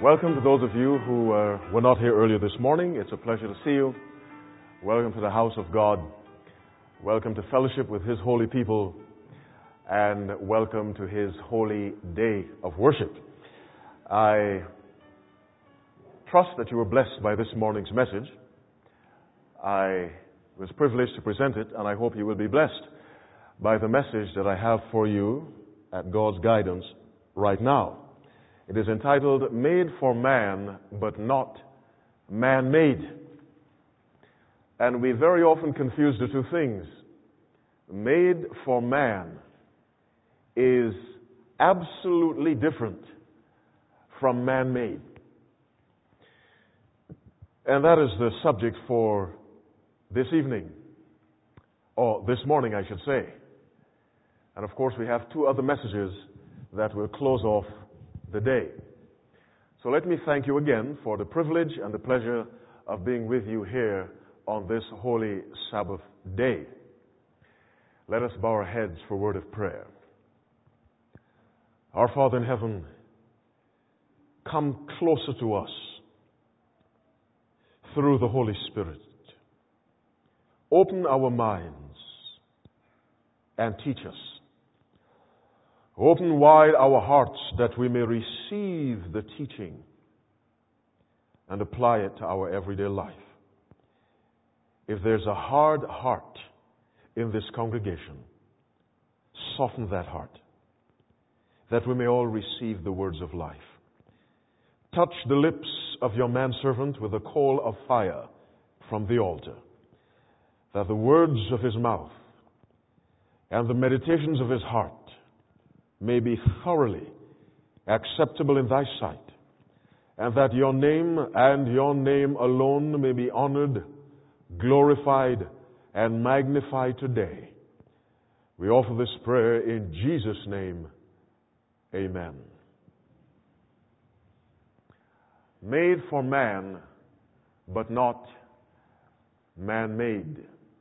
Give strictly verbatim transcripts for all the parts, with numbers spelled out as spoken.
Welcome to those of you who uh, were not here earlier this morning. It's a pleasure to see you. Welcome to the house of God. Welcome to fellowship with His holy people. And welcome to His holy day of worship. I trust that you were blessed by this morning's message. I was privileged to present it, and I hope you will be blessed by the message that I have for you at God's guidance right now. It is entitled, Made for Man, but Not Man-Made. And we very often confuse the two things. Made for man is absolutely different from man-made. And that is the subject for this evening, or this morning, I should say. And of course, we have two other messages that will close off the day. So let me thank you again for the privilege and the pleasure of being with you here on this holy Sabbath day. Let us bow our heads for a word of prayer. Our Father in heaven, come closer to us through the Holy Spirit. Open our minds and teach us. Open wide our hearts that we may receive the teaching and apply it to our everyday life. If there's a hard heart in this congregation, soften that heart, that we may all receive the words of life. Touch the lips of your manservant with a coal of fire from the altar, that the words of his mouth and the meditations of his heart may be thoroughly acceptable in thy sight, and that your name and your name alone may be honored, glorified, and magnified today. We offer this prayer in Jesus' name. Amen. Made for man, but not man-made.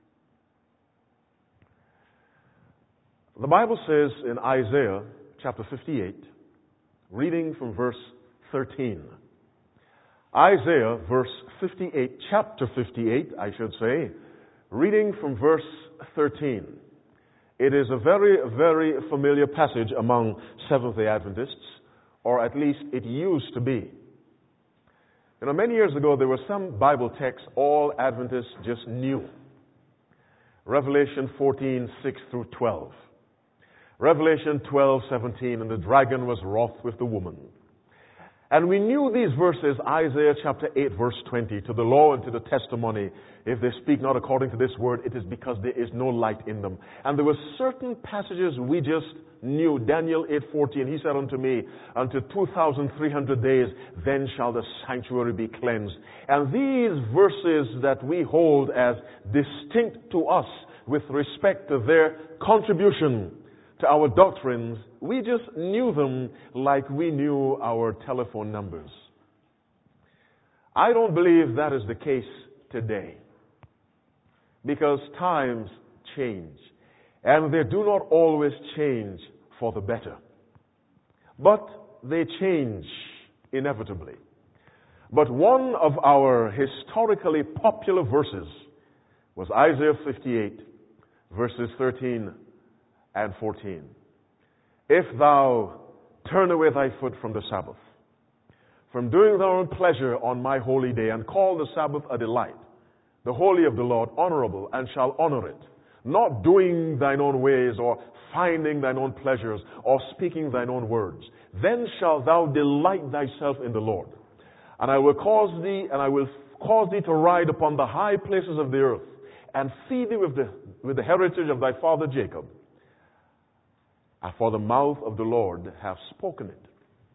The Bible says in Isaiah chapter fifty-eight, reading from verse thirteen. Isaiah verse fifty-eight, chapter fifty-eight, I should say, reading from verse thirteen. It is a very, very familiar passage among Seventh-day Adventists, or at least it used to be. You know, many years ago there were some Bible texts all Adventists just knew. Revelation fourteen, six through twelve. Revelation twelve, seventeen, and the dragon was wroth with the woman. And we knew these verses, Isaiah chapter eight, verse twenty, to the law and to the testimony, if they speak not according to this word, it is because there is no light in them. And there were certain passages we just knew. Daniel eight, fourteen, he said unto me, unto two thousand three hundred days, then shall the sanctuary be cleansed. And these verses that we hold as distinct to us with respect to their contribution to our doctrines, we just knew them like we knew our telephone numbers. I don't believe that is the case today, because times change, and they do not always change for the better. But they change inevitably. But one of our historically popular verses was Isaiah fifty-eight, verses thirteen and fourteen. If thou turn away thy foot from the Sabbath, from doing thy own pleasure on my holy day, and call the Sabbath a delight, the holy of the Lord honorable, and shall honor it, not doing thine own ways, or finding thine own pleasures, or speaking thine own words, then shalt thou delight thyself in the Lord. And I will cause thee, and I will cause thee to ride upon the high places of the earth, and feed thee with the, with the heritage of thy father Jacob. For the mouth of the Lord hath spoken it.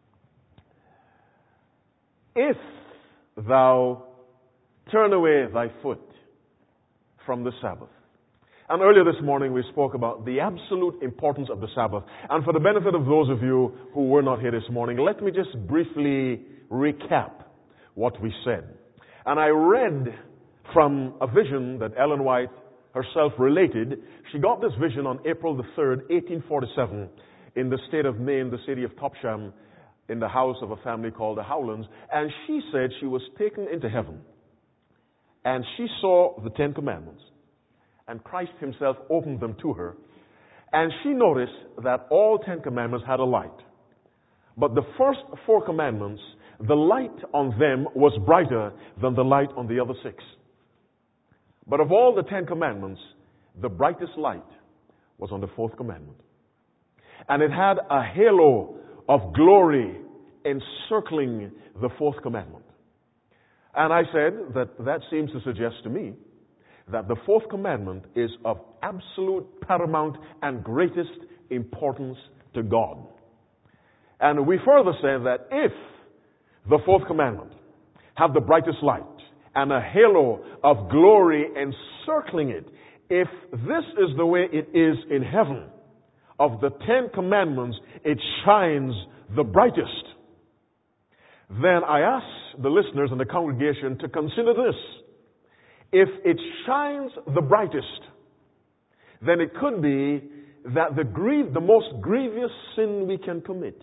If thou turn away thy foot from the Sabbath. And earlier this morning we spoke about the absolute importance of the Sabbath. And for the benefit of those of you who were not here this morning, let me just briefly recap what we said. And I read from a vision that Ellen White herself related. She got this vision on April the third, eighteen forty-seven, in the state of Maine, the city of Topsham, in the house of a family called the Howlands, and she said she was taken into heaven, and she saw the Ten Commandments, and Christ himself opened them to her, and she noticed that all Ten Commandments had a light. But the first four commandments, the light on them was brighter than the light on the other six. But of all the Ten Commandments, the brightest light was on the fourth commandment. And it had a halo of glory encircling the fourth commandment. And I said that that seems to suggest to me that the fourth commandment is of absolute, paramount, and greatest importance to God. And we further said that if the fourth commandment have the brightest light and a halo of glory encircling it, if this is the way it is in heaven, of the Ten Commandments, it shines the brightest, then I ask the listeners and the congregation to consider this. If it shines the brightest, then it could be that the grieve, the most grievous sin we can commit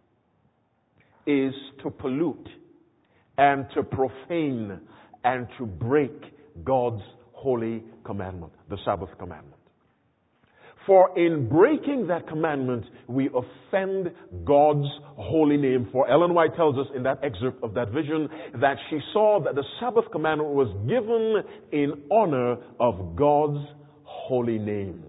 is to pollute and to profane and to break God's holy commandment, the Sabbath commandment. For in breaking that commandment, we offend God's holy name. For Ellen White tells us in that excerpt of that vision that she saw that the Sabbath commandment was given in honor of God's holy name.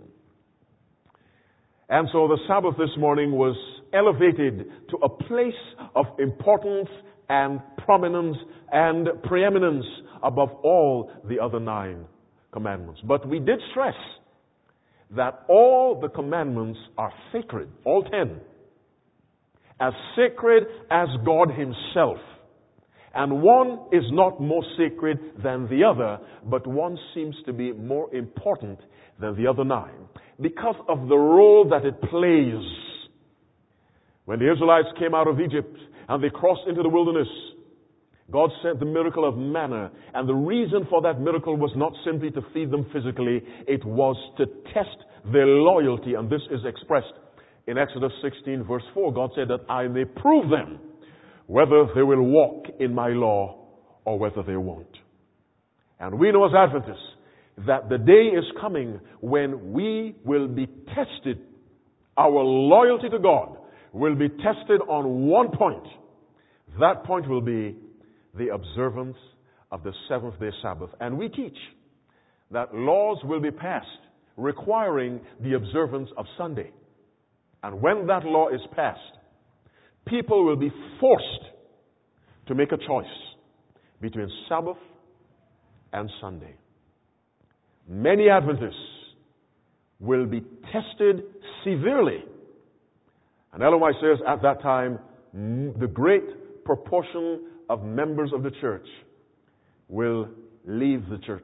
And so the Sabbath this morning was elevated to a place of importance and prominence and preeminence above all the other nine commandments. But we did stress that all the commandments are sacred, all ten, as sacred as God himself. And one is not more sacred than the other, but one seems to be more important than the other nine because of the role that it plays. When the Israelites came out of Egypt and they crossed into the wilderness, God sent the miracle of manna, and the reason for that miracle was not simply to feed them physically, it was to test their loyalty, and this is expressed in Exodus sixteen verse four. God said that I may prove them whether they will walk in my law or whether they won't. And we know as Adventists that the day is coming when we will be tested. Our loyalty to God will be tested on one point. That point will be the observance of the seventh day Sabbath. And we teach that laws will be passed requiring the observance of Sunday. And when that law is passed, people will be forced to make a choice between Sabbath and Sunday. Many Adventists will be tested severely. And Ellen White says at that time, the great proportion of members of the church will leave the church.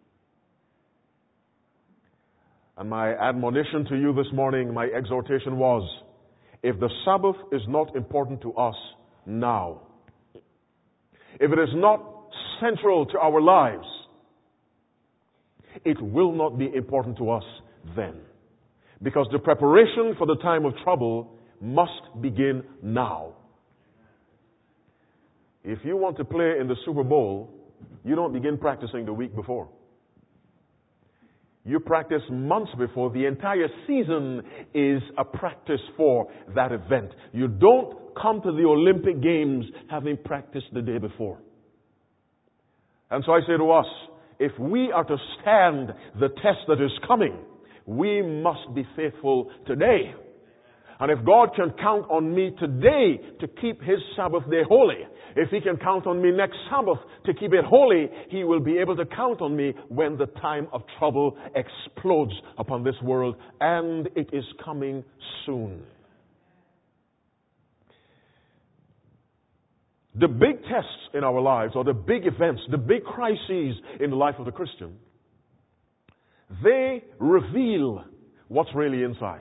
And my admonition to you this morning, my exhortation was, if the Sabbath is not important to us now, if it is not central to our lives, it will not be important to us then. Because the preparation for the time of trouble must begin now. If you want to play in the Super Bowl, you don't begin practicing the week before. You practice months before. The entire season is a practice for that event. You don't come to the Olympic Games having practiced the day before. And so I say to us, if we are to stand the test that is coming, we must be faithful today. And if God can count on me today to keep His Sabbath day holy, if He can count on me next Sabbath to keep it holy, He will be able to count on me when the time of trouble explodes upon this world. And it is coming soon. The big tests in our lives, or the big events, the big crises in the life of the Christian, they reveal what's really inside.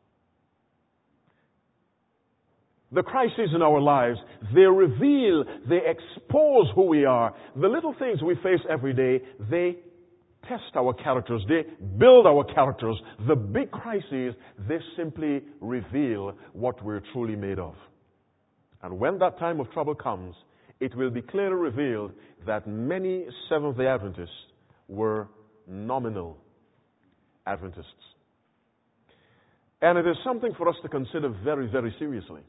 The crises in our lives, they reveal, they expose who we are. The little things we face every day, they test our characters, they build our characters. The big crises, they simply reveal what we're truly made of. And when that time of trouble comes, it will be clearly revealed that many Seventh-day Adventists were nominal Adventists. And it is something for us to consider very, very seriously.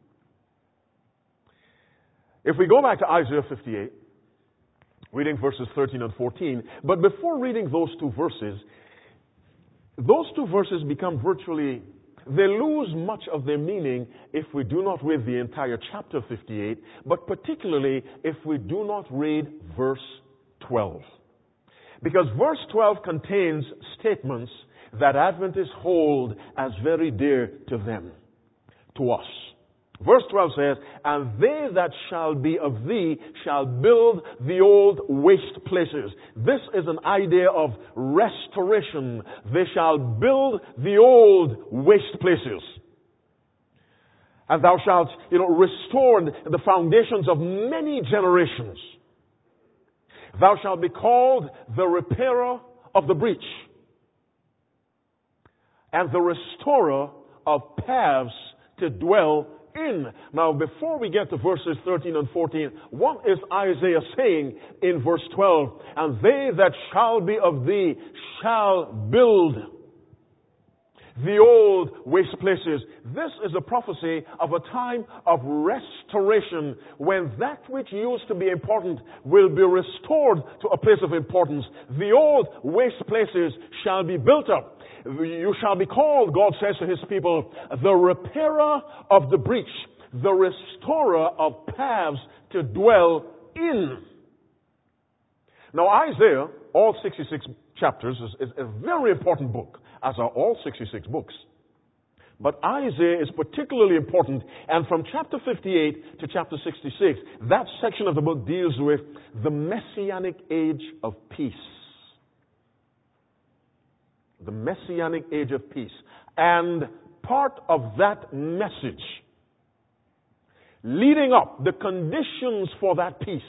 If we go back to Isaiah fifty-eight, reading verses thirteen and fourteen, but before reading those two verses, those two verses become virtually, they lose much of their meaning if we do not read the entire chapter fifty-eight, but particularly if we do not read verse twelve. Because verse twelve contains statements that Adventists hold as very dear to them, to us. Verse twelve says, "And they that shall be of thee shall build the old waste places." This is an idea of restoration. They shall build the old waste places. And thou shalt, you know, restore the foundations of many generations. Thou shalt be called the repairer of the breach, and the restorer of paths to dwell in. Now, before we get to verses thirteen and fourteen, what is Isaiah saying in verse twelve? "And they that shall be of thee shall build the old waste places." This is a prophecy of a time of restoration, when that which used to be important will be restored to a place of importance. The old waste places shall be built up. You shall be called, God says to his people, the repairer of the breach, the restorer of paths to dwell in. Now, Isaiah, all sixty-six chapters, is, is a very important book, as are all sixty-six books. But Isaiah is particularly important, and from chapter fifty-eight to chapter sixty-six, that section of the book deals with the Messianic age of peace. The Messianic age of peace. And part of that message, leading up, the conditions for that peace,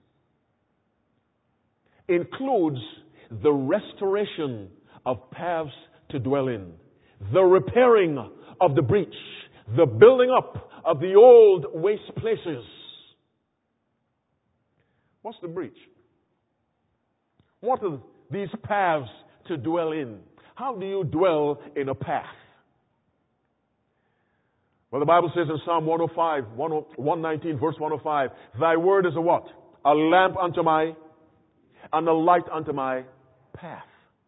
includes the restoration of paths to dwell in, the repairing of the breach, the building up of the old waste places. What's the breach? What are these paths to dwell in? How do you dwell in a path? Well, the Bible says in Psalm one oh five, one nineteen, verse one oh five, "Thy word is a what? A lamp unto my, and a light unto my path."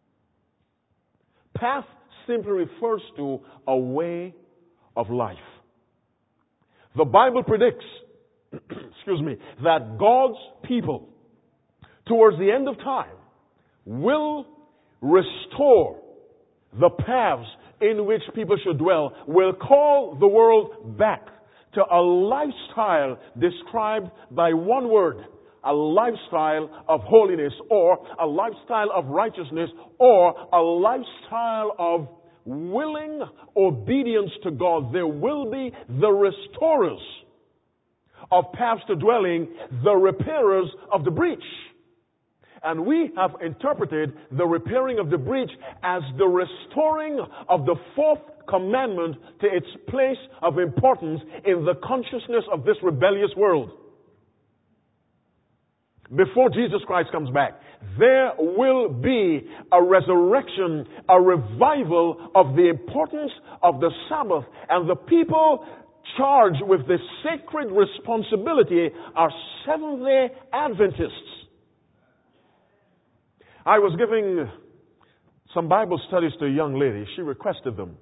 Path simply refers to a way of life. The Bible predicts, excuse me, that God's people, towards the end of time, will restore the paths in which people should dwell, will call the world back to a lifestyle described by one word, a lifestyle of holiness, or a lifestyle of righteousness, or a lifestyle of willing obedience to God. There will be the restorers of paths to dwelling, the repairers of the breach. And we have interpreted the repairing of the breach as the restoring of the fourth commandment to its place of importance in the consciousness of this rebellious world. Before Jesus Christ comes back, there will be a resurrection, a revival of the importance of the Sabbath, and the people charged with this sacred responsibility are Seventh-day Adventists. I was giving some Bible studies to a young lady. She requested them.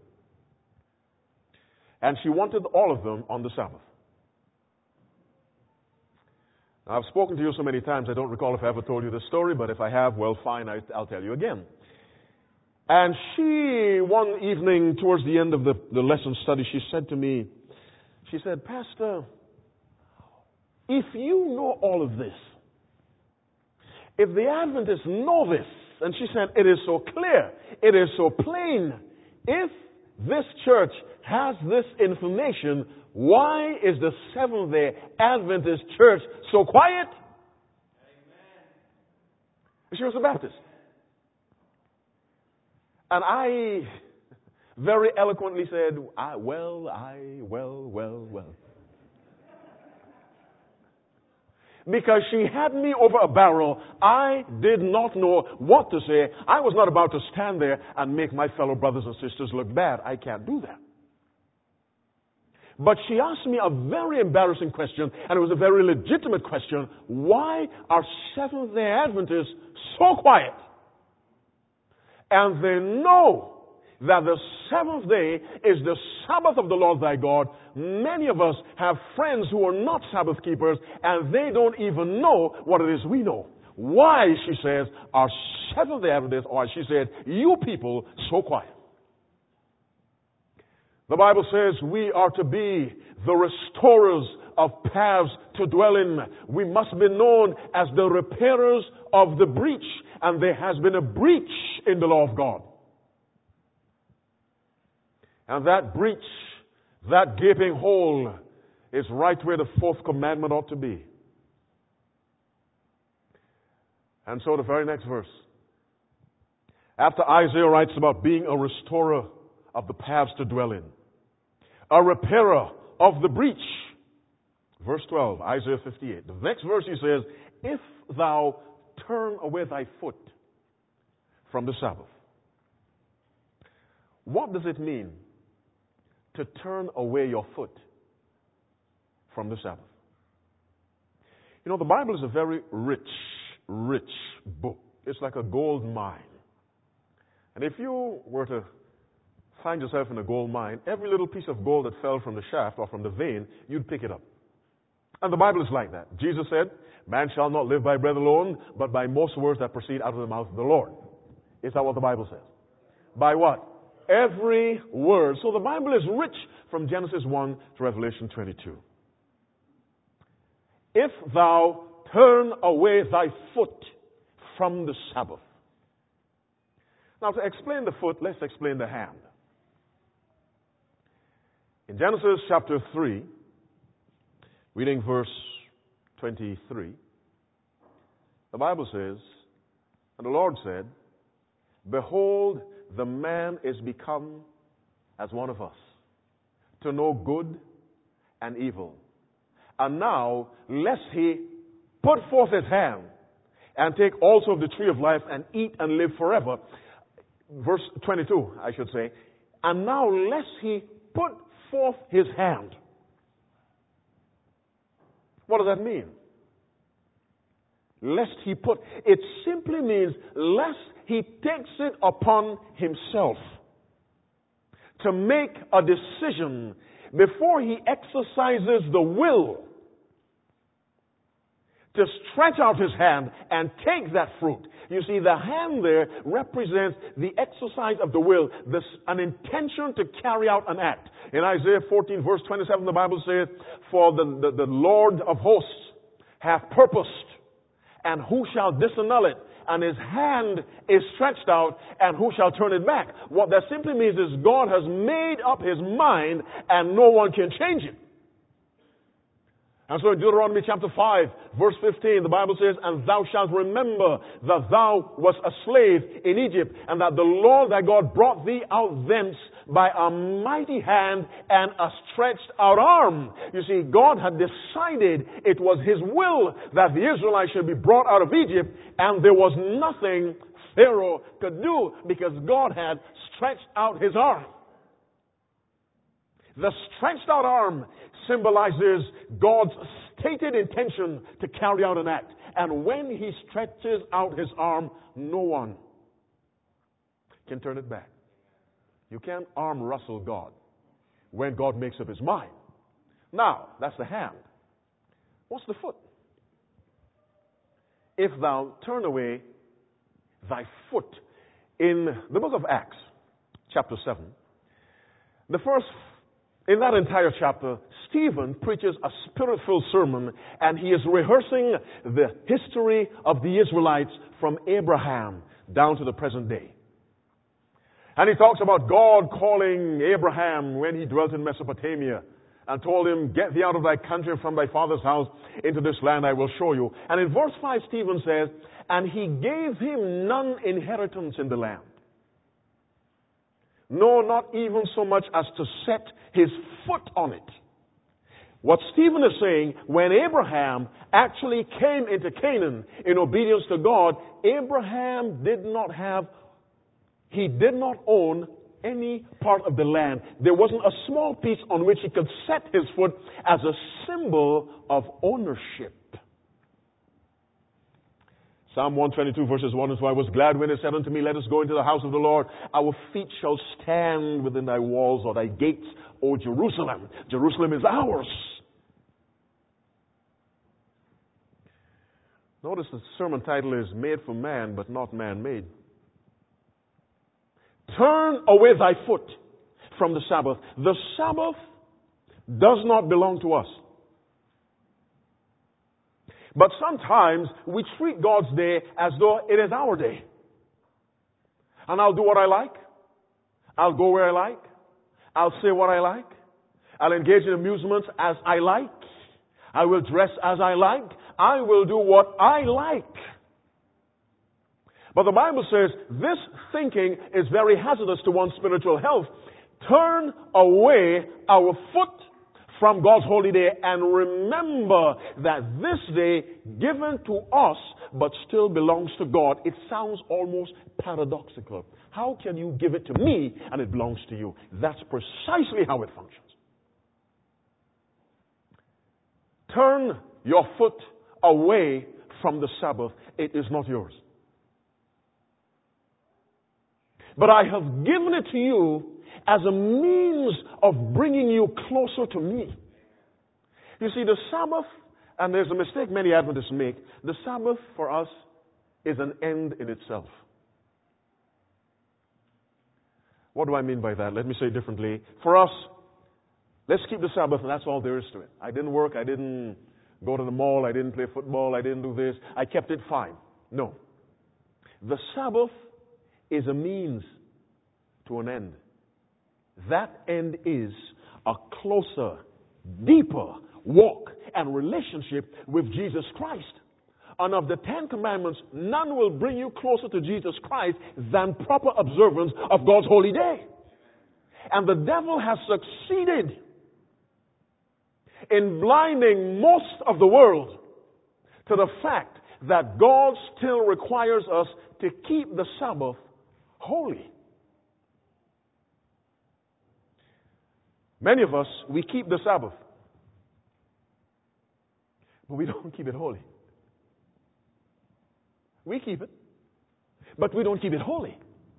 And she wanted all of them on the Sabbath. Now, I've spoken to you so many times, I don't recall if I ever told you this story, but if I have, well, fine, I, I'll tell you again. And she, one evening towards the end of the, the lesson study, she said to me, she said, "Pastor, if you know all of this, if the Adventists know this," and she said, "it is so clear, it is so plain, if this church has this information, why is the Seventh-day Adventist church so quiet?" Amen. She was a Baptist. And I very eloquently said, I, well, I, well, well, well. Because she had me over a barrel, I did not know what to say. I was not about to stand there and make my fellow brothers and sisters look bad. I can't do that. But she asked me a very embarrassing question, and it was a very legitimate question. Why are Seventh-day Adventists so quiet? And they know that the seventh day is the Sabbath of the Lord thy God. Many of us have friends who are not Sabbath keepers, and they don't even know what it is we know. Why, she says, are Seventh-day Adventists, or as she said, you people, so quiet? The Bible says we are to be the restorers of paths to dwell in. We must be known as the repairers of the breach, and there has been a breach in the law of God. And that breach, that gaping hole, is right where the fourth commandment ought to be. And so the very next verse. After Isaiah writes about being a restorer of the paths to dwell in, a repairer of the breach. Verse twelve, Isaiah fifty-eight. The next verse he says, if thou turn away thy foot from the Sabbath. What does it mean to turn away your foot from the Sabbath? You know, the Bible is a very rich, rich book. It's like a gold mine. And if you were to find yourself in a gold mine, every little piece of gold that fell from the shaft or from the vein, you'd pick it up. And the Bible is like that. Jesus said, man shall not live by bread alone, but by most words that proceed out of the mouth of the Lord. Is that what the Bible says? By what? Every word. So the Bible is rich from Genesis one to Revelation twenty-two. If thou turn away thy foot from the Sabbath. Now to explain the foot, let's explain the hand. In Genesis chapter three, reading verse twenty-three, the Bible says, and the Lord said, behold, the man is become as one of us, to know good and evil. And now, lest he put forth his hand and take also of the tree of life and eat and live forever. Verse twenty-two, I should say. And now, lest he put forth his hand. What does that mean? Lest he put, it simply means lest he takes it upon himself to make a decision before he exercises the will to stretch out his hand and take that fruit. You see, the hand there represents the exercise of the will, this, an intention to carry out an act. In Isaiah fourteen, verse twenty-seven, the Bible says, for the, the, the Lord of hosts hath purposed, and who shall disannul it? And his hand is stretched out, and who shall turn it back? What that simply means is God has made up his mind, and no one can change it. And so in Deuteronomy chapter five, verse fifteen, the Bible says, and thou shalt remember that thou wast a slave in Egypt, and that the Lord thy God brought thee out thence by a mighty hand and a stretched out arm. You see, God had decided it was his will that the Israelites should be brought out of Egypt, and there was nothing Pharaoh could do because God had stretched out his arm. The stretched out arm symbolizes God's stated intention to carry out an act. And when he stretches out his arm, no one can turn it back. You can't arm wrestle God when God makes up his mind. Now, that's the hand. What's the foot? If thou turn away thy foot. In the book of Acts, chapter seven, the first In that entire chapter, Stephen preaches a spirit-filled sermon, and he is rehearsing the history of the Israelites from Abraham down to the present day. And he talks about God calling Abraham when he dwelt in Mesopotamia and told him, get thee out of thy country from thy father's house into this land I will show you. And in verse five, Stephen says, and he gave him none inheritance in the land. No, not even so much as to set his foot on it. What Stephen is saying, when Abraham actually came into Canaan in obedience to God, Abraham did not have, he did not own any part of the land. There wasn't a small piece on which he could set his foot as a symbol of ownership. Psalm one twenty-two verses one and two, I was glad when it said unto me, let us go into the house of the Lord. Our feet shall stand within thy walls or thy gates, O Jerusalem. Jerusalem is ours. Notice the sermon title is Made for Man, but not man-made. Turn away thy foot from the Sabbath. The Sabbath does not belong to us. But sometimes we treat God's day as though it is our day. And I'll do what I like. I'll go where I like. I'll say what I like. I'll engage in amusements as I like. I will dress as I like. I will do what I like. But the Bible says this thinking is very hazardous to one's spiritual health. Turn away our foot from God's holy day and remember that this day given to us but still belongs to God. It sounds almost paradoxical. How can you give it to me and it belongs to you? That's precisely how it functions. Turn your foot away from the Sabbath. It is not yours. But I have given it to you as a means of bringing you closer to me. You see, the Sabbath, and there's a mistake many Adventists make, the Sabbath for us is an end in itself. What do I mean by that? Let me say it differently. For us, let's keep the Sabbath and that's all there is to it. I didn't work, I didn't go to the mall, I didn't play football, I didn't do this. I kept it fine. No. The Sabbath is a means to an end. That end is a closer, deeper walk and relationship with Jesus Christ. And of the Ten Commandments, none will bring you closer to Jesus Christ than proper observance of God's holy day. And the devil has succeeded in blinding most of the world to the fact that God still requires us to keep the Sabbath holy. Many of us, we keep the Sabbath, but we don't keep it holy. We keep it, but we don't keep it holy.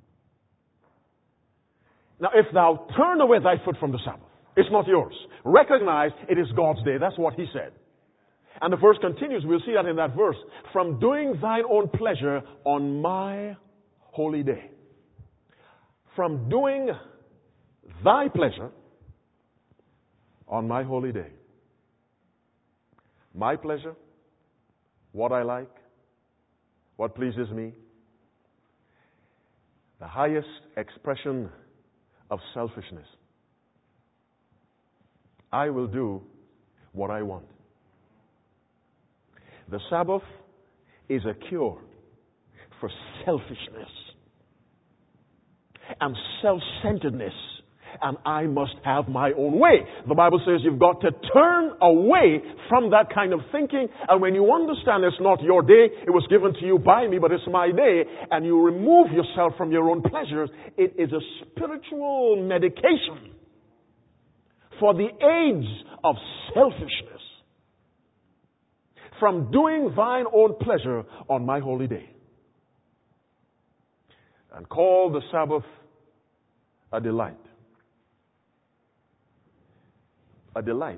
Now, if thou turn away thy foot from the Sabbath, it's not yours. Recognize it is God's day. That's what he said. And the verse continues. We'll see that in that verse. From doing thine own pleasure on my holy day. From doing thy pleasure on my holy day. My pleasure, what I like, what pleases me. The highest expression of selfishness. I will do what I want. The Sabbath is a cure for selfishness and self-centeredness. And I must have my own way. The Bible says you've got to turn away from that kind of thinking. And when you understand it's not your day, it was given to you by me, but it's my day, and you remove yourself from your own pleasures, it is a spiritual medication for the aids of selfishness. From doing thine own pleasure on my holy day. And call the Sabbath a delight. A delight.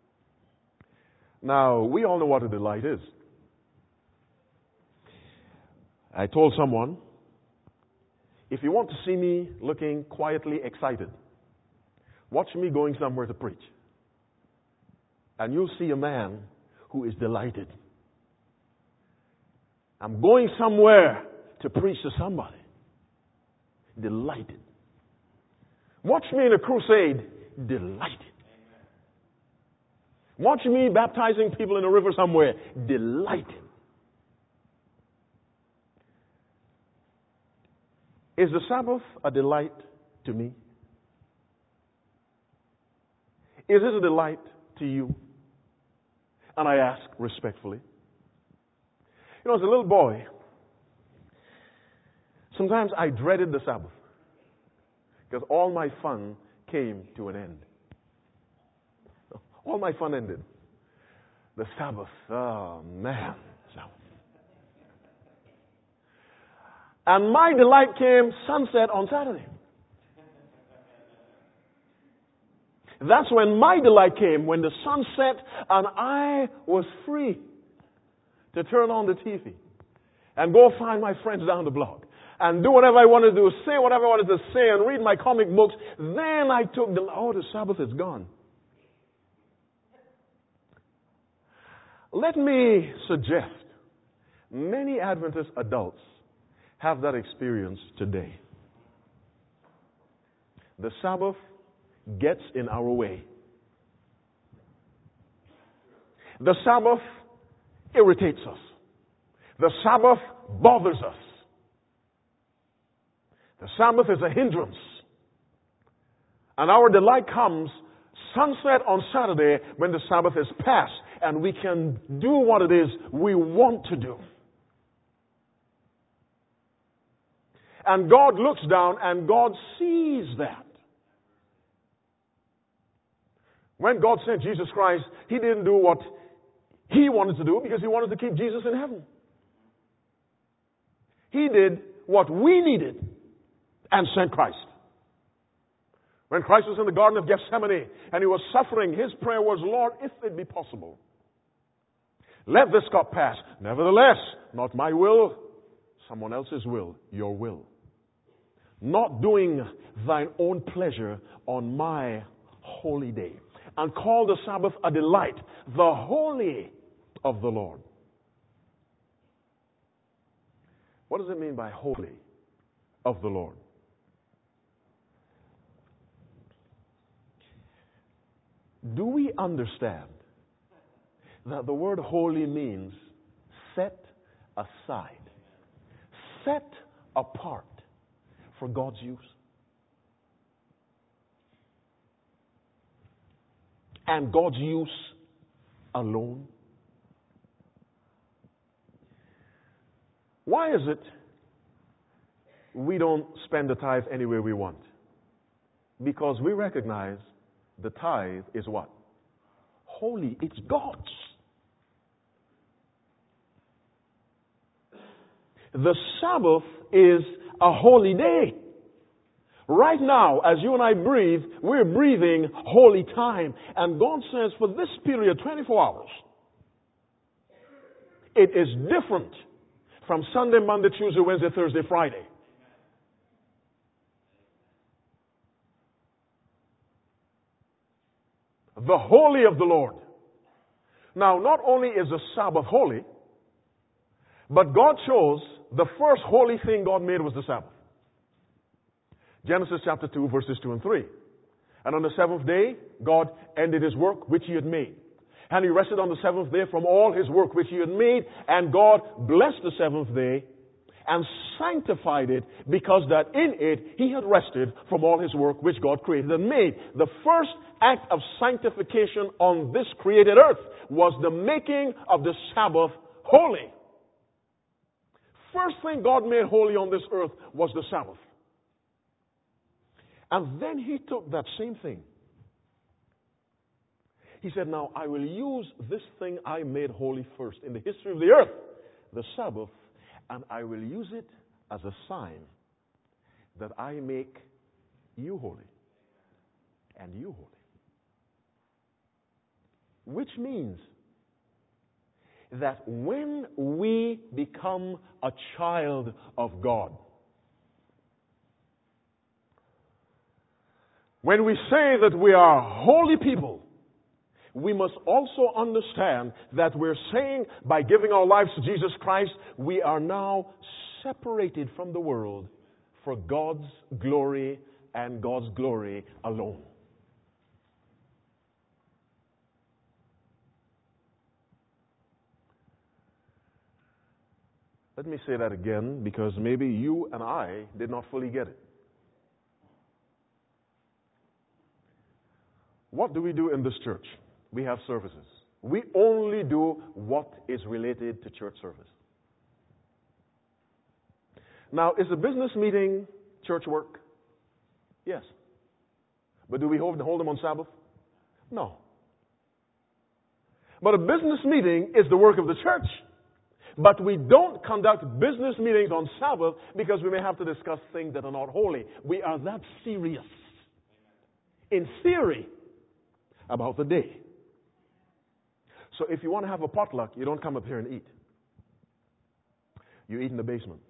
Now, we all know what a delight is. I told someone, if you want to see me looking quietly excited, watch me going somewhere to preach. And you'll see a man who is delighted. I'm going somewhere to preach to somebody. Delighted. Watch me in a crusade. Delighted. Watch me baptizing people in a river somewhere. Delighted. Is the Sabbath a delight to me? Is it a delight to you? And I ask respectfully. You know, as a little boy, sometimes I dreaded the Sabbath because all my fun came to an end. All my fun ended. The Sabbath, oh man, Sabbath. And my delight came sunset on Saturday. That's when my delight came, when the sun set and I was free to turn on the T V and go find my friends down the block and do whatever I wanted to do, say whatever I wanted to say, and read my comic books. Then I took the, oh, the Sabbath is gone. Let me suggest many Adventist adults have that experience today. The Sabbath gets in our way. The Sabbath irritates us. The Sabbath bothers us. The Sabbath is a hindrance. And our delight comes sunset on Saturday when the Sabbath is past and we can do what it is we want to do. And God looks down and God sees that. When God sent Jesus Christ, He didn't do what He wanted to do because He wanted to keep Jesus in heaven. He did what we needed and sent Christ. When Christ was in the Garden of Gethsemane and He was suffering, His prayer was, Lord, if it be possible, let this cup pass. Nevertheless, not my will, someone else's will, your will. Not doing thine own pleasure on my holy day. And call the Sabbath a delight, the holy of the Lord. What does it mean by holy of the Lord? Do we understand that the word holy means set aside, set apart for God's use? And God's use alone? Why is it we don't spend the tithe anywhere we want? Because we recognize the tithe is what? Holy. It's God's. The Sabbath is a holy day. Right now, as you and I breathe, we're breathing holy time. And God says for this period, twenty-four hours, it is different from Sunday, Monday, Tuesday, Wednesday, Thursday, Friday. The holy of the Lord. Now, not only is the Sabbath holy, but God chose the first holy thing God made was the Sabbath. Genesis chapter two, verses two and three. And on the seventh day, God ended His work which He had made. And He rested on the seventh day from all His work which He had made. And God blessed the seventh day and sanctified it, because that in it He had rested from all His work which God created and made. The first act of sanctification on this created earth was the making of the Sabbath holy. First thing God made holy on this earth was the Sabbath. And then He took that same thing. He said, now I will use this thing I made holy first in the history of the earth, the Sabbath, and I will use it as a sign that I make you holy and you holy. Which means that when we become a child of God, when we say that we are holy people, we must also understand that we're saying by giving our lives to Jesus Christ, we are now separated from the world for God's glory and God's glory alone. Let me say that again, because maybe you and I did not fully get it. What do we do in this church? We have services. We only do what is related to church service. Now, is a business meeting church work? Yes. But do we hold, hold them on Sabbath? No. But a business meeting is the work of the church. But we don't conduct business meetings on Sabbath because we may have to discuss things that are not holy. We are that serious, in theory, about the day. So if you want to have a potluck, you don't come up here and eat. You eat in the basement.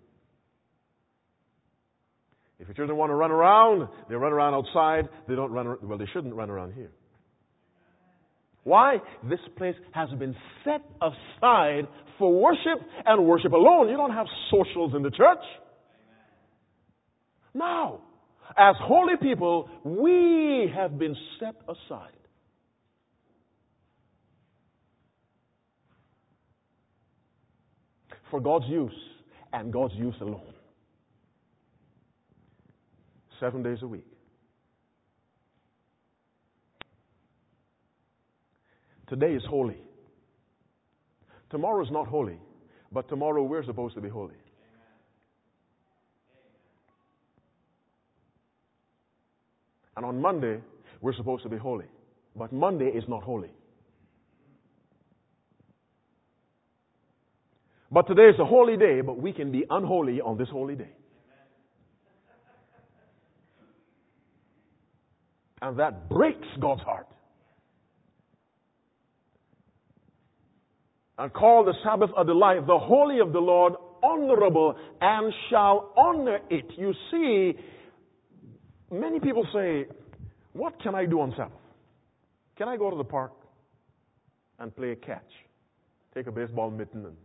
If your children want to run around, they run around outside. They don't run, well, they shouldn't run around here. Why? This place has been set aside for worship and worship alone. You don't have socials in the church. Now, as holy people, we have been set aside. For God's use and God's use alone. Seven days a week. Today is holy. Tomorrow is not holy, but tomorrow we're supposed to be holy. And on Monday, we're supposed to be holy. But Monday is not holy. But today is a holy day, but we can be unholy on this holy day. And that breaks God's heart. And call the Sabbath a delight, the holy of the Lord honorable, and shall honor it. You see, many people say, what can I do on Sabbath? Can I go to the park and play catch? Take a baseball mitten and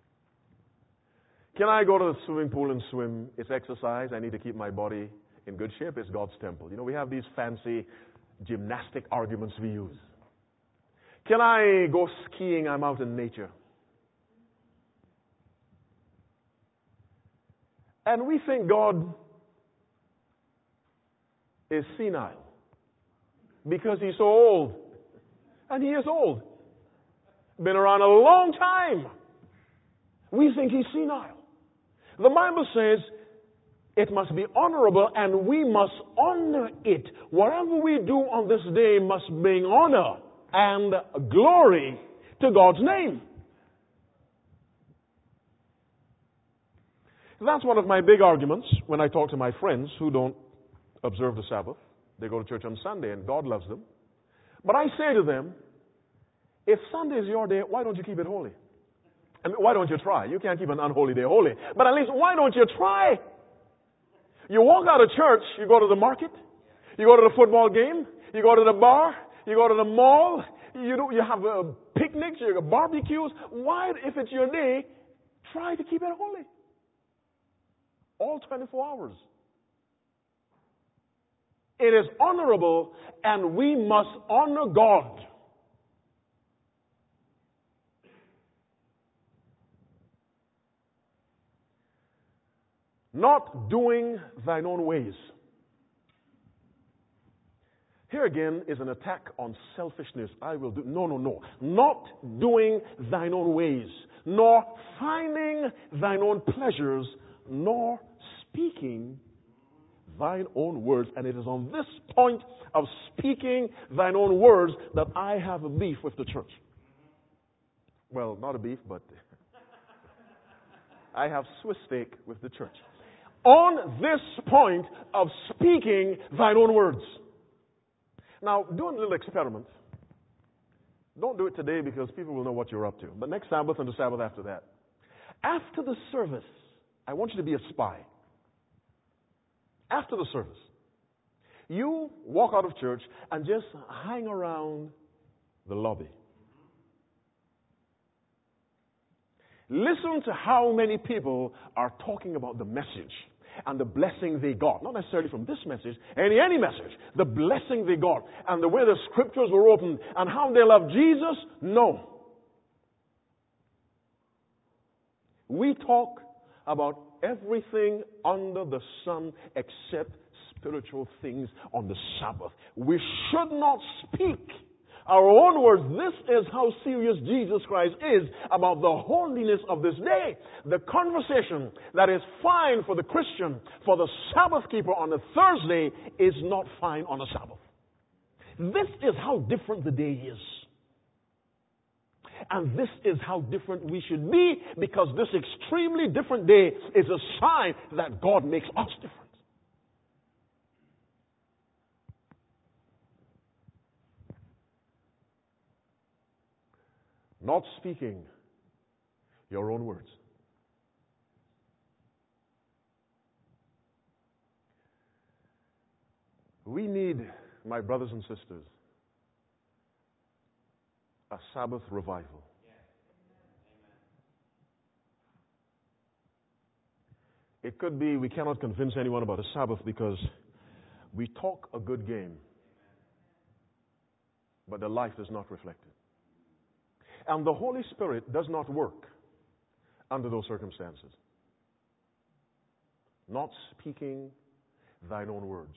can I go to the swimming pool and swim? It's exercise. I need to keep my body in good shape. It's God's temple. You know, we have these fancy gymnastic arguments we use. Can I go skiing? I'm out in nature. And we think God is senile because he's so old. And he is old. Been around a long time. We think he's senile. The Bible says it must be honorable and we must honor it. Whatever we do on this day must bring honor and glory to God's name. That's one of my big arguments when I talk to my friends who don't observe the Sabbath. They go to church on Sunday and God loves them. But I say to them, if Sunday is your day, why don't you keep it holy? I mean, why don't you try? You can't keep an unholy day holy. But at least, why don't you try? You walk out of church, you go to the market, you go to the football game, you go to the bar, you go to the mall, you do, you have uh, picnics, you have barbecues. Why, if it's your day, try to keep it holy? All twenty-four hours. It is honorable, and we must honor God. Not doing thine own ways. Here again is an attack on selfishness. I will do. No, no, no. Not doing thine own ways, nor finding thine own pleasures, nor speaking thine own words. And it is on this point of speaking thine own words that I have a beef with the church. Well, not a beef, but I have Swiss steak with the church. On this point of speaking thine own words. Now, do a little experiment. Don't do it today because people will know what you're up to. But next Sabbath and the Sabbath after that. After the service, I want you to be a spy. After the service, you walk out of church and just hang around the lobby. Listen to how many people are talking about the message and the blessing they got. Not necessarily from this message, any, any message. The blessing they got and the way the scriptures were opened and how they love Jesus. No. We talk about everything under the sun except spiritual things on the Sabbath. We should not speak Our own words, this is how serious Jesus Christ is about the holiness of this day. The conversation that is fine for the Christian, for the Sabbath keeper on a Thursday, is not fine on a Sabbath. This is how different the day is. And this is how different we should be, because this extremely different day is a sign that God makes us different. Not speaking your own words. We need, my brothers and sisters, a Sabbath revival. It could be we cannot convince anyone about a Sabbath because we talk a good game, but the life is not reflected. And the Holy Spirit does not work under those circumstances. Not speaking thine own words.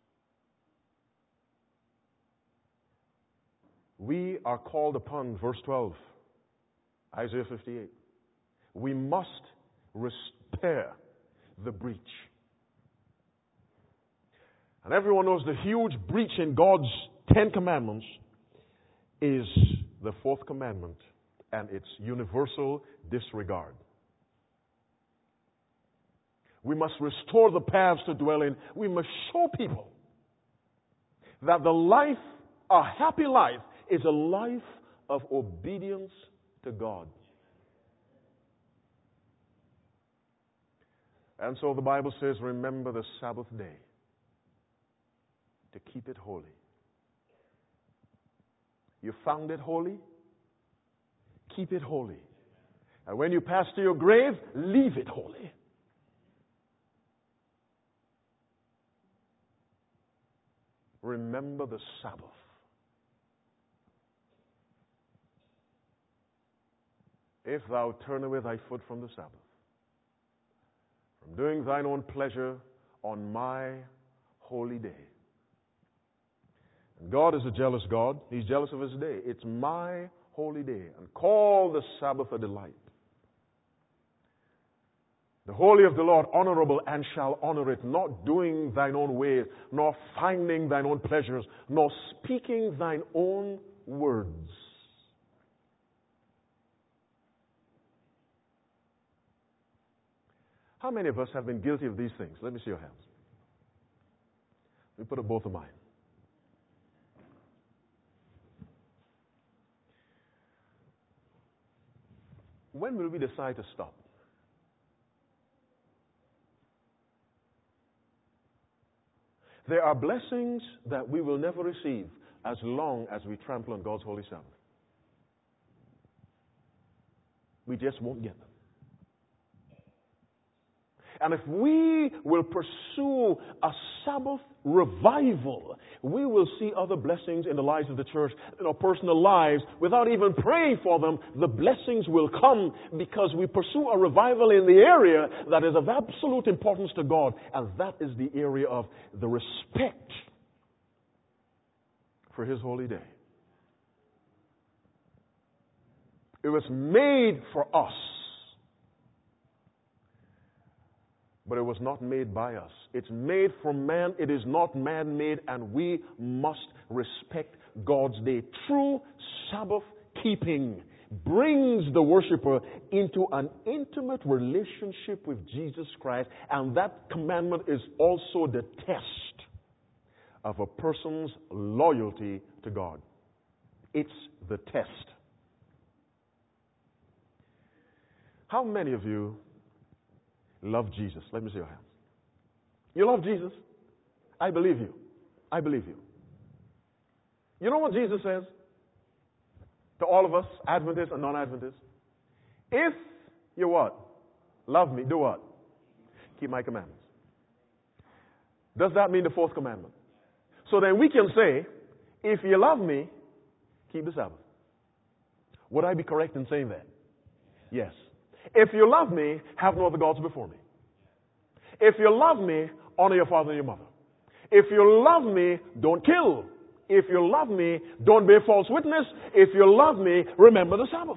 We are called upon, verse twelve, Isaiah fifty-eight. We must repair the breach. And everyone knows the huge breach in God's Ten Commandments is the fourth commandment and its universal disregard. We must restore the paths to dwell in. We must show people that the life, a happy life, is a life of obedience to God. And so the Bible says, remember the Sabbath day to keep it holy. You found it holy? Keep it holy. And when you pass to your grave, leave it holy. Remember the Sabbath. If thou turn away thy foot from the Sabbath, from doing thine own pleasure on my holy day. And God is a jealous God. He's jealous of his day. It's my holy day. And call the Sabbath a delight. The holy of the Lord honorable, and shall honor it, not doing thine own ways, nor finding thine own pleasures, nor speaking thine own words. How many of us have been guilty of these things? Let me see your hands. Let me put up both of mine. When will we decide to stop? There are blessings that we will never receive as long as we trample on God's holy Sabbath. We just won't get them. And if we will pursue a Sabbath revival, we will see other blessings in the lives of the church, in our personal lives, without even praying for them. The blessings will come because we pursue a revival in the area that is of absolute importance to God, and that is the area of the respect for His holy day. It was made for us. But it was not made by us. It's made for man. It is not man-made, and we must respect God's day. True Sabbath keeping brings the worshiper into an intimate relationship with Jesus Christ, and that commandment is also the test of a person's loyalty to God. It's the test. How many of you love Jesus? Let me see your hands. You love Jesus? I believe you. I believe you. You know what Jesus says to all of us, Adventists and non-Adventists? If you what? Love me, do what? Keep my commandments. Does that mean the fourth commandment? So then we can say, if you love me, keep the Sabbath. Would I be correct in saying that? Yes. If you love me, have no other gods before me. If you love me, honor your father and your mother. If you love me, don't kill. If you love me, don't bear false witness. If you love me, remember the Sabbath.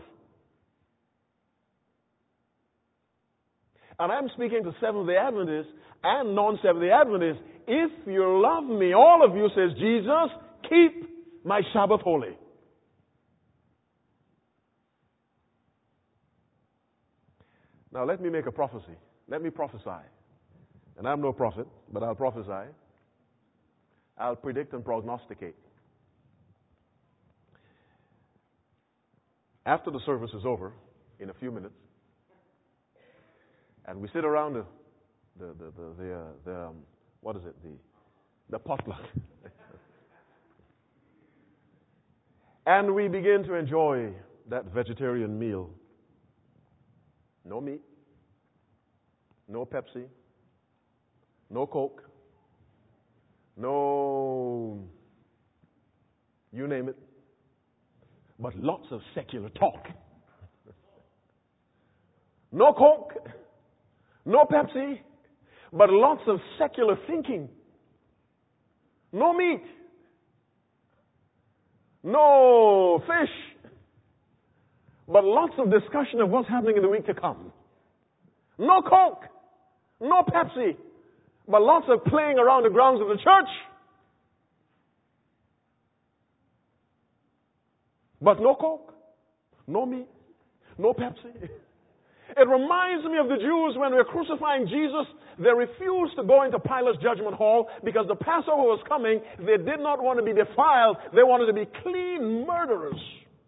And I'm speaking to Seventh-day Adventists and non-Seventh-day Adventists. If you love me, all of you, says Jesus, keep my Sabbath holy. Now let me make a prophecy. Let me prophesy. And I'm no prophet, but I'll prophesy. I'll predict and prognosticate. After the service is over, in a few minutes, and we sit around the, the, the, the, the, uh, the um, what is it, the, the potluck. And we begin to enjoy that vegetarian meal. No meat, no Pepsi, no Coke, no, you name it, but lots of secular talk. No Coke, no Pepsi, but lots of secular thinking. No meat, no fish, but lots of discussion of what's happening in the week to come. No Coke, no Pepsi, but lots of playing around the grounds of the church. But no Coke, no meat, no Pepsi. It reminds me of the Jews when they were crucifying Jesus. They refused to go into Pilate's judgment hall because the Passover was coming. They did not want to be defiled. They wanted to be clean murderers.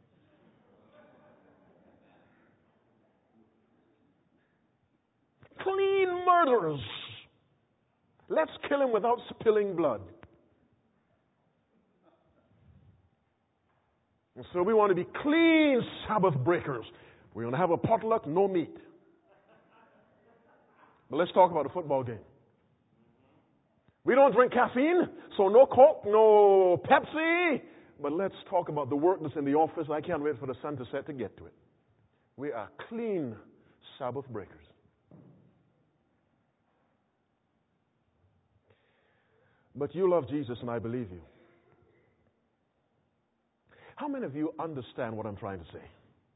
Clean murderers. Let's kill him without spilling blood. And so we want to be clean Sabbath breakers. We're going to have a potluck, no meat. But let's talk about the football game. We don't drink caffeine, so no Coke, no Pepsi. But let's talk about the work that's in the office. I can't wait for the sun to set to get to it. We are clean Sabbath breakers. But you love Jesus, and I believe you. How many of you understand what I'm trying to say?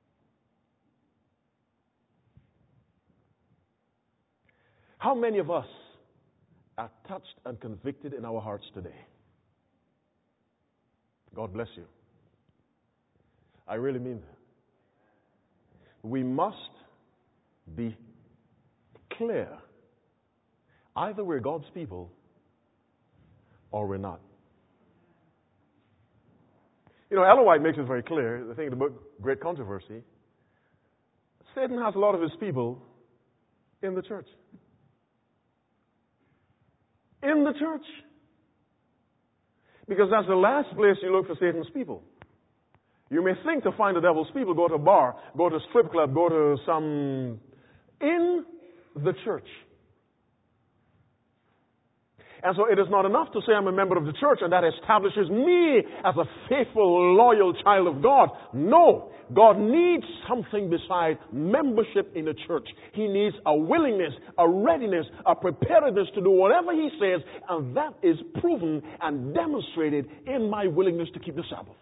How many of us are touched and convicted in our hearts today? God bless you. I really mean that. We must be clear. Either we're God's people or we're not. You know, Ellen White makes it very clear, I think in the book Great Controversy, Satan has a lot of his people in the church. In the church. Because that's the last place you look for Satan's people. You may think to find the devil's people, go to a bar, go to a strip club, go to some... in the church. And so it is not enough to say I'm a member of the church and that establishes me as a faithful, loyal child of God. No. God needs something beside membership in the church. He needs a willingness, a readiness, a preparedness to do whatever He says, and that is proven and demonstrated in my willingness to keep the Sabbath.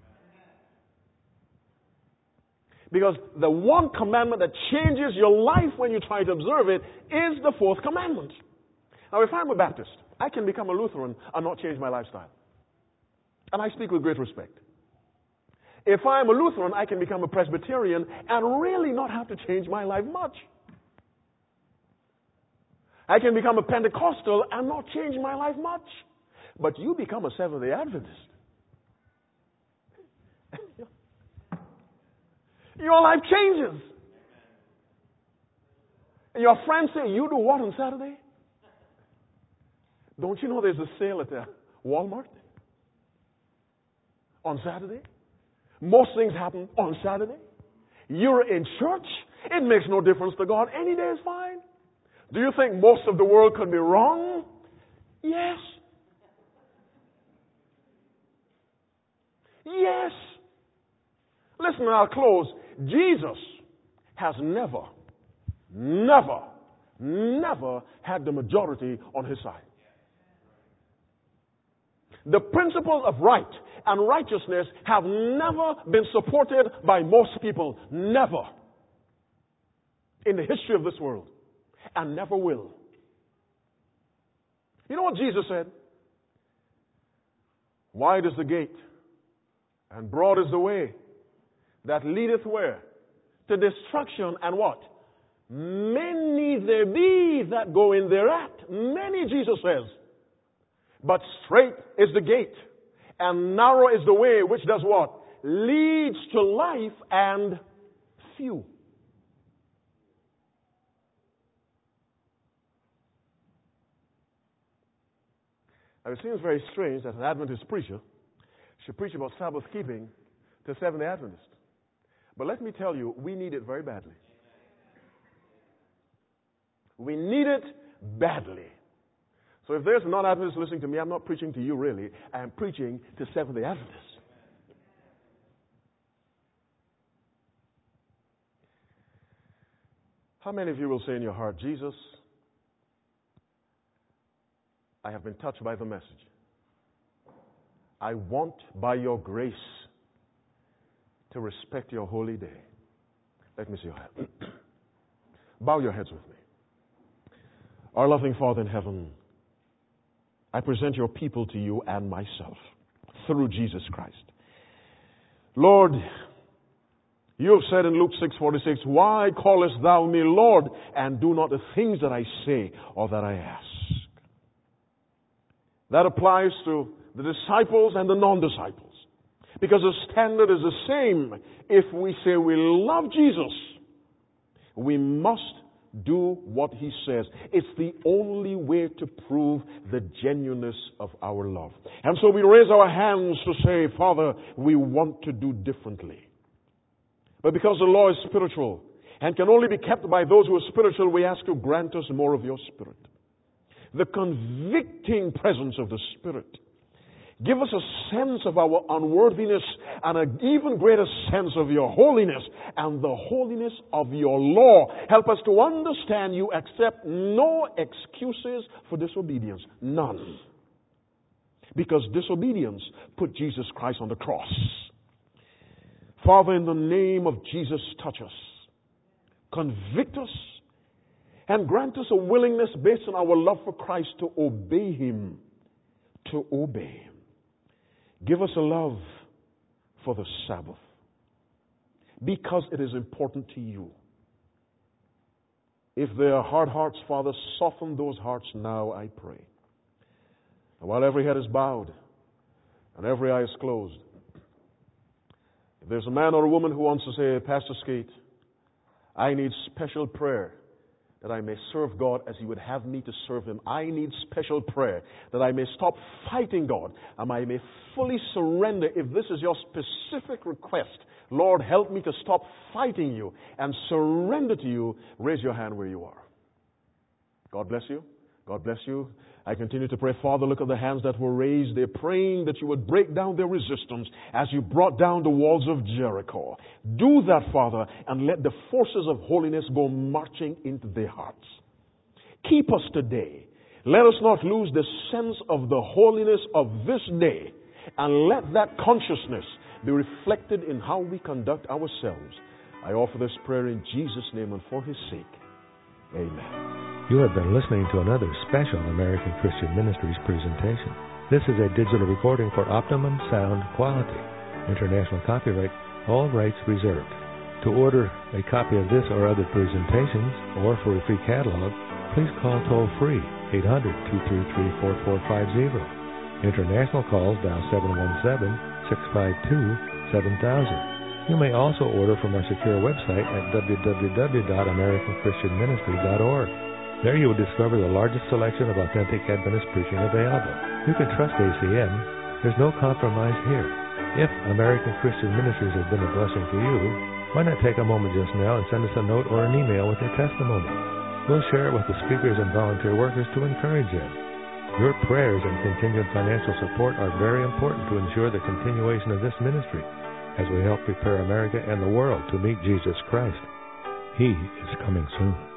Because the one commandment that changes your life when you try to observe it is the fourth commandment. Now, if I'm a Baptist, I can become a Lutheran and not change my lifestyle. And I speak with great respect. If I'm a Lutheran, I can become a Presbyterian and really not have to change my life much. I can become a Pentecostal and not change my life much. But you become a Seventh-day Adventist. Your life changes. And your friends say, you do what on Saturday? Don't you know there's a sale at the Walmart on Saturday? Most things happen on Saturday. You're in church. It makes no difference to God. Any day is fine. Do you think most of the world could be wrong? Yes. Yes. Listen, I'll close. Jesus has never, never, never had the majority on His side. The principles of right and righteousness have never been supported by most people. Never. In the history of this world. And never will. You know what Jesus said? Wide is the gate, and broad is the way that leadeth where? To destruction, and what? Many there be that go in thereat. Many, Jesus says. But straight is the gate, and narrow is the way which does what? Leads to life, and few. Now, it seems very strange that an Adventist preacher should preach about Sabbath keeping to Seventh-day Adventists. But let me tell you, we need it very badly. We need it badly. So if there's a non-Adventist listening to me, I'm not preaching to you really. I am preaching to Seventh-day Adventists. How many of you will say in your heart, Jesus, I have been touched by the message. I want, by your grace, to respect your holy day. Let me see your hand. Bow your heads with me. Our loving Father in heaven, I present your people to you and myself through Jesus Christ. Lord, you have said in Luke six forty-six, why callest thou me Lord, and do not the things that I say or that I ask? That applies to the disciples and the non-disciples. Because the standard is the same. If we say we love Jesus, we must do what he says. It's the only way to prove the genuineness of our love. And so we raise our hands to say, Father, we want to do differently. But because the law is spiritual and can only be kept by those who are spiritual, we ask you, grant us more of your Spirit. The convicting presence of the Spirit. Give us a sense of our unworthiness and an even greater sense of your holiness and the holiness of your law. Help us to understand you accept no excuses for disobedience. None. Because disobedience put Jesus Christ on the cross. Father, in the name of Jesus, touch us. Convict us. And grant us a willingness based on our love for Christ to obey him. To obey him. Give us a love for the Sabbath. Because it is important to you. If there are hard hearts, Father, soften those hearts now, I pray. And while every head is bowed and every eye is closed, if there's a man or a woman who wants to say, Pastor Skate, I need special prayer that I may serve God as he would have me to serve him. I need special prayer that I may stop fighting God and I may fully surrender. If this is your specific request, Lord, help me to stop fighting you and surrender to you. Raise your hand where you are. God bless you. God bless you. I continue to pray, Father, look at the hands that were raised. They're praying that you would break down their resistance as you brought down the walls of Jericho. Do that, Father, and let the forces of holiness go marching into their hearts. Keep us today. Let us not lose the sense of the holiness of this day, and let that consciousness be reflected in how we conduct ourselves. I offer this prayer in Jesus' name and for his sake. Amen. You have been listening to another special American Christian Ministries presentation. This is a digital recording for optimum sound quality. International copyright, all rights reserved. To order a copy of this or other presentations, or for a free catalog, please call toll-free eight hundred, two three three, four four five zero. International calls dial seven one seven, six five two, seven thousand. You may also order from our secure website at w w w dot american christian ministry dot org. There you will discover the largest selection of authentic Adventist preaching available. You can trust A C M. There's no compromise here. If American Christian Ministries has been a blessing to you, why not take a moment just now and send us a note or an email with your testimony? We'll share it with the speakers and volunteer workers to encourage them. Your prayers and continued financial support are very important to ensure the continuation of this ministry as we help prepare America and the world to meet Jesus Christ. He is coming soon.